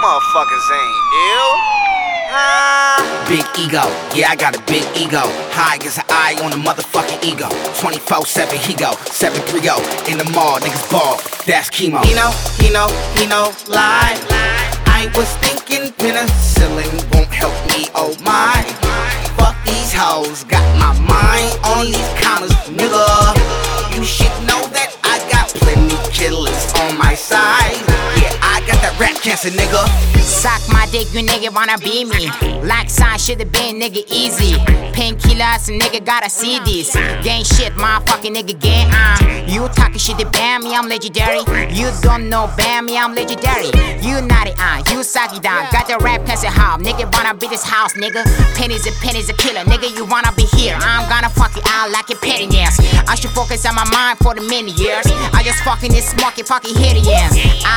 motherfuckers ain't ill. Big ego, yeah, I got a big ego. High as an eye on a motherfucking ego. 24/7 he go, 730 in the mall, niggas ball, that's chemo. He know, lie. I was thinking penicillin won't help me, oh my. Fuck these hoes, got my mind on these counters, nigga. You should know that I got plenty killers on my side. Yeah, I got that rap cancer, nigga. Suck my dick, you nigga wanna be me. Like sign should've been nigga easy. Painkillers, nigga gotta see this. Gang shit, motherfucking nigga gang. You talking shit about me, I'm legendary. You don't know about me, I'm legendary. You naughty, you suck it down. Got the rap cancer how, nigga wanna be this house, nigga. Pennies a killer, nigga you wanna be here. I'm gonna fuck you out like a petty ass. I should focus on my mind for the many years. I just fucking this smoky fucking hideous.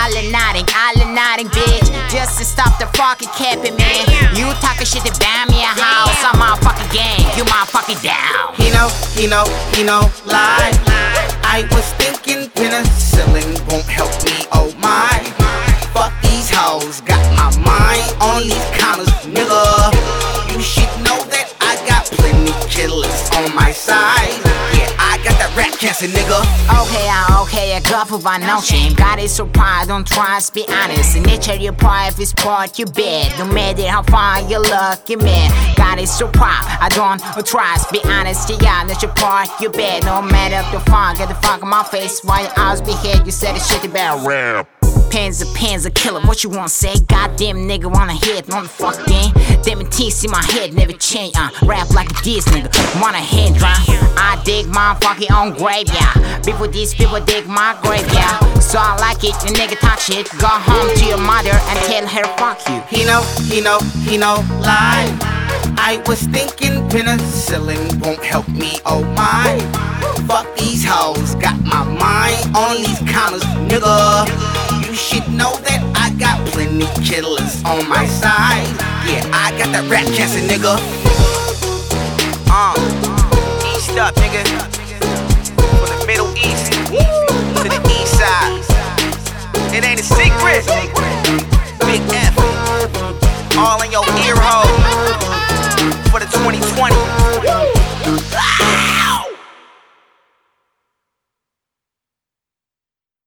All bitch. Just to stop the fucking capping, man. You talking shit about me a house. I'm motherfucking gang, you motherfucking down. He know, lie. I was thinking penicillin won't help me, oh my. Fuck these hoes, got my mind on these counters, nigga. You should know that I got plenty killers on my side. Yeah, I got that rap cancer, nigga. Okay, I got for my notion. God is so proud, don't try to be honest. Nature your pride is part you bad. No matter how far you look, you man. God is so proud, I don't try to be honest. Yeah, nature part you bad. No matter the fun, get the fuck in my face. While your eyes be here, you said the shit about rap. Pens a killer, what you wanna say? Goddamn nigga wanna hit on the fucking. Damn teeth in my head never change. Rap like this nigga, wanna hand dry. I dig my fucking own grave, yeah. Before these people dig my grave, yeah. So I like it, the nigga talk shit. Go home to your mother and tell her fuck you. He know, lie. I was thinking penicillin won't help me, oh my. Fuck these hoes, got my mind on these counters, nigga. You should know that I got plenty killers on my side. Yeah, I got that rap cancer, nigga. East up, nigga. From the Middle East to the East Side. It ain't a secret. Big F. All in your ear hole for the 2020.